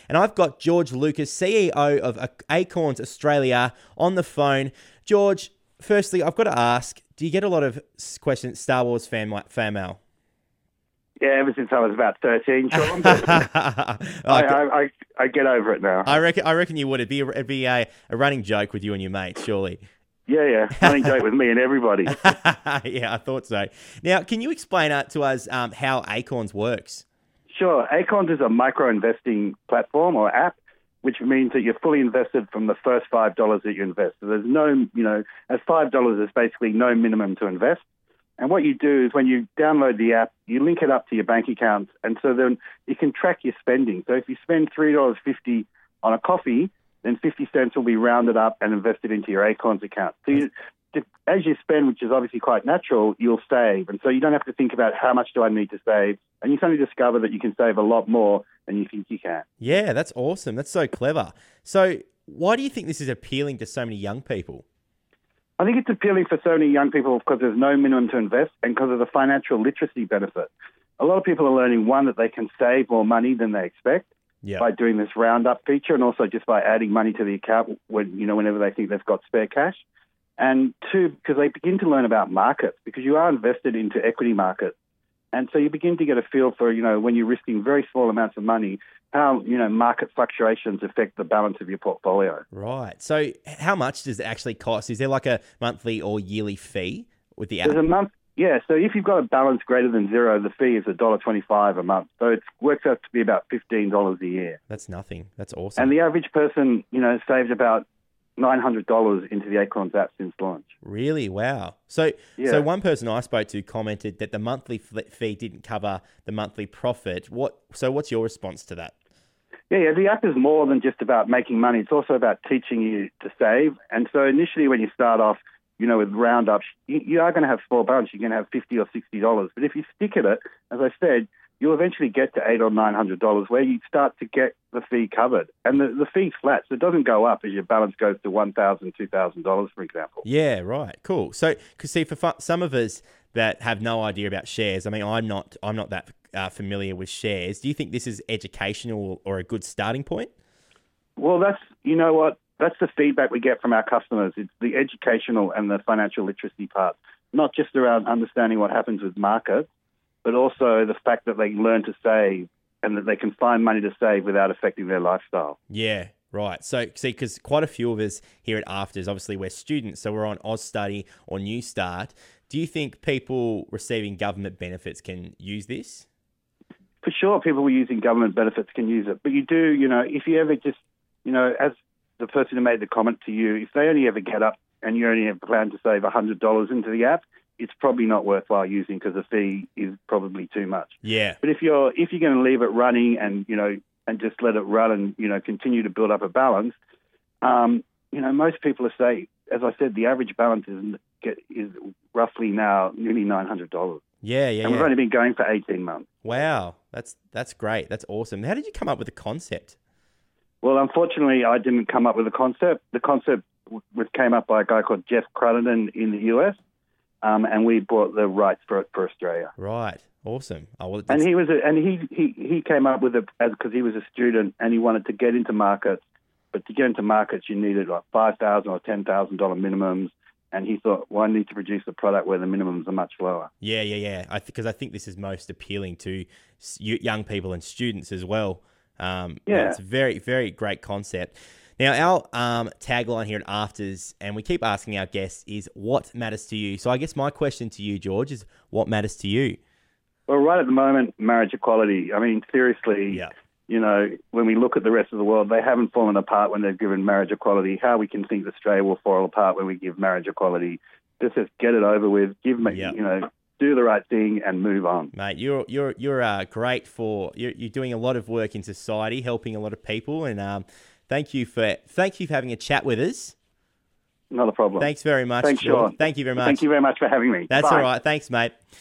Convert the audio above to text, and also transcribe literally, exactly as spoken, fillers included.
And I've got George Lucas, C E O of Acorns Australia, on the phone. George, firstly, I've got to ask, do you get a lot of questions, Star Wars fan, fan mail? Yeah, ever since I was about thirteen, Sean. I, I, I, I get over it now. I reckon I reckon you would. It'd be, a, it'd be a, a running joke with you and your mates, surely. Yeah, yeah. Running joke with me and everybody. Yeah, I thought so. Now, can you explain uh, to us um, how Acorns works? Sure. Acorns is a micro-investing platform or app, which means that you're fully invested from the first five dollars that you invest. So there's no, you know, at five dollars, there's basically no minimum to invest. And what you do is when you download the app, you link it up to your bank accounts, and so then you can track your spending. So if you spend three dollars fifty on a coffee, then fifty cents will be rounded up and invested into your Acorns account. So you, as you spend, which is obviously quite natural, you'll save. And so you don't have to think about how much do I need to save. And you suddenly discover that you can save a lot more than you think you can. Yeah, that's awesome. That's so clever. So why do you think this is appealing to so many young people? I think it's appealing for so many young people because there's no minimum to invest and because of the financial literacy benefit. A lot of people are learning, one, that they can save more money than they expect yep. by doing this roundup feature, and also just by adding money to the account when, you know, whenever they think they've got spare cash. And two, because they begin to learn about markets, because you are invested into equity markets. And so you begin to get a feel for, you know, when you're risking very small amounts of money, how, you know, market fluctuations affect the balance of your portfolio. Right. So how much does it actually cost? Is there like a monthly or yearly fee with the app? There's a month. Yeah, so if you've got a balance greater than zero, the fee is one dollar twenty-five a month. So it works out to be about fifteen dollars a year. That's nothing. That's awesome. And the average person, you know, saved about nine hundred dollars into the Acorns app since launch. Really? Wow. So yeah. so one person I spoke to commented that the monthly fee didn't cover the monthly profit. What? So what's your response to that? Yeah, yeah, the app is more than just about making money. It's also about teaching you to save. And so initially when you start off, you know, with roundups, you, you are going to have small balance. You're going to have fifty or sixty dollars. But if you stick at it, as I said, you'll eventually get to eight or nine hundred dollars, where you start to get the fee covered, and the, the fee's flat, so it doesn't go up as your balance goes to one thousand, two thousand dollars, for example. Yeah, right, cool. So, because see, for fu- some of us that have no idea about shares, I mean, I'm not, I'm not that uh, familiar with shares. Do you think this is educational or a good starting point? Well, that's, you know what, that's the feedback we get from our customers. It's the educational and the financial literacy part, not just around understanding what happens with markets, but also the fact that they learn to save and that they can find money to save without affecting their lifestyle. Yeah, right. So, see, because quite a few of us here at Afters, obviously we're students, so we're on AusStudy or Newstart. Do you think people receiving government benefits can use this? For sure, people using government benefits can use it. But you do, you know, if you ever just, you know, as the person who made the comment to you, if they only ever get up and you only have planned to save one hundred dollars into the app, it's probably not worthwhile using because the fee is probably too much. Yeah. But if you're if you're going to leave it running and, you know, and just let it run and, you know, continue to build up a balance, um, you know, most people are saying, as I said, the average balance is is roughly now nearly nine hundred dollars. Yeah, yeah, And we've yeah. only been going for eighteen months. Wow, that's that's great. That's awesome. How did you come up with the concept? Well, unfortunately, I didn't come up with the concept. The concept w- came up by a guy called Jeff Cruttenden in the U S, um, and we bought the rights for it for Australia. Right, awesome. Oh, well, and he was, a, and he, he he came up with it because he was a student and he wanted to get into markets. But to get into markets, you needed like five thousand or ten thousand dollar minimums. And he thought, well, I need to produce a product where the minimums are much lower. Yeah, yeah, yeah. I because th- I think this is most appealing to young people and students as well. Um, yeah, it's a very, very great concept. Now, our um, tagline here at Afters, and we keep asking our guests, is what matters to you? So I guess my question to you, George, is what matters to you? Well, right at the moment, marriage equality. I mean, seriously, yeah. you know, when we look at the rest of the world, they haven't fallen apart when they've given marriage equality. How we can think Australia will fall apart when we give marriage equality. Just, just get it over with, give, yep. you know, do the right thing and move on. Mate, you're you're you're uh, great for you're, you're doing a lot of work in society, helping a lot of people, and um, thank you for thank you for having a chat with us. Not a problem. Thanks very much. Thanks, Sean. Thank you very much. Thank you very much for having me. That's Bye. all right. Thanks, mate.